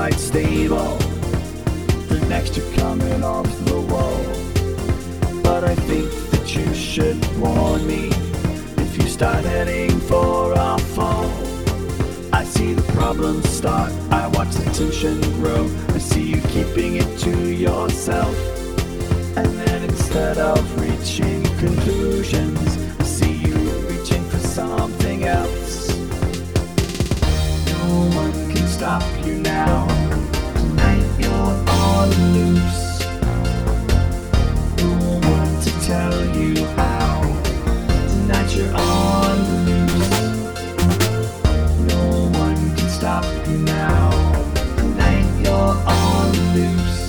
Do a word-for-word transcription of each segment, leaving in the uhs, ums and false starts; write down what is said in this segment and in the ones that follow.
quite stable. The next you're coming off the wall. But I think that you should warn me if you start heading for a fall. I see the problems start, I watch the tension grow. I see you keeping it to yourself, and then instead of reaching conclusions, I see you reaching for something else. No one can stop you now. Tonight you're on the loose. No one to tell you how. Tonight you're on the loose. No one can stop you now. Tonight you're on the loose.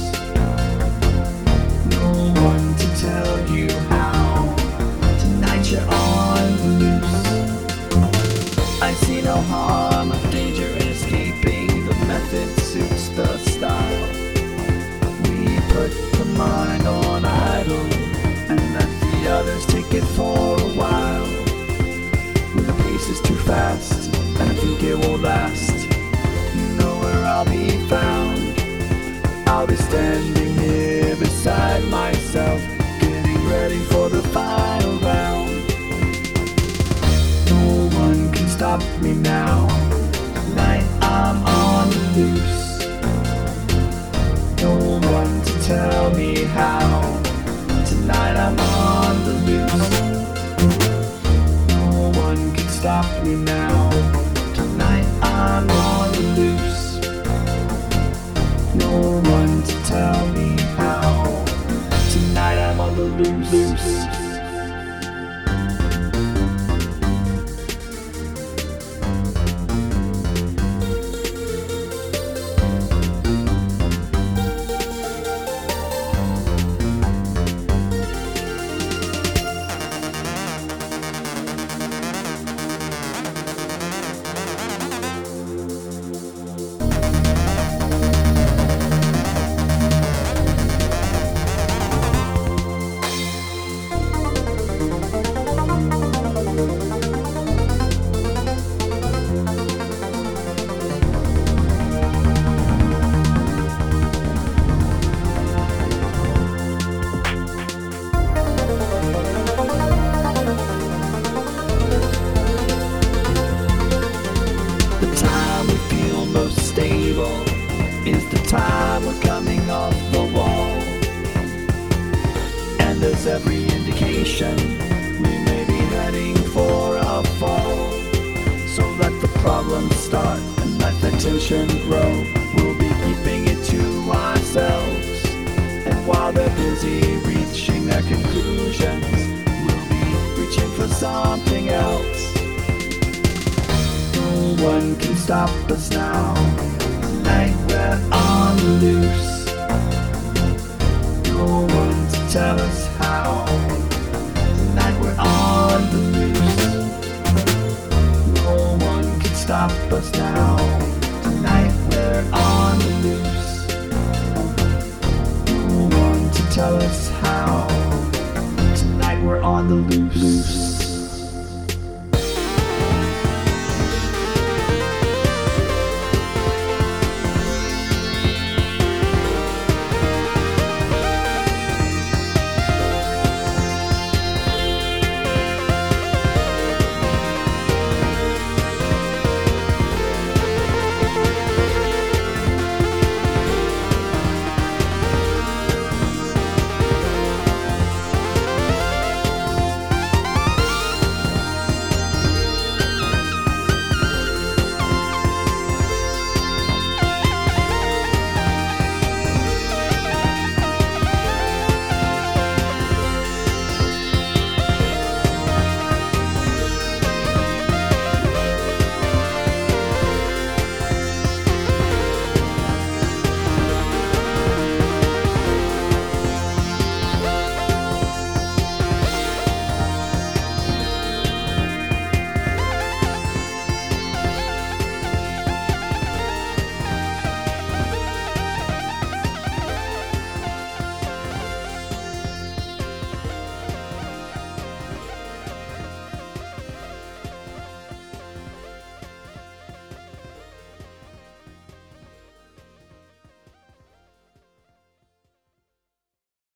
No one to tell you how. Tonight you're on the loose. I see no harm or danger in escaping. The method suits the style. We put the mind on idle and let the others take it for a while. When the pace is too fast and I think it won't last, you know where I'll be found. I'll be standing here beside myself, getting ready for the final round. No one can stop me now. Tonight I'm on the loose. No one to tell me how. Tonight I'm on the loose. No one can stop me now. Tonight I'm on the loose. No one to tell me how. Tonight I'm on the loose. loose. Is the time we're coming off the wall, and there's every indication we may be heading for a fall. So let the problems start and let the tension grow. We'll be keeping it to ourselves, and while they're busy reaching their conclusions, we'll be reaching for something else. No one can stop us now.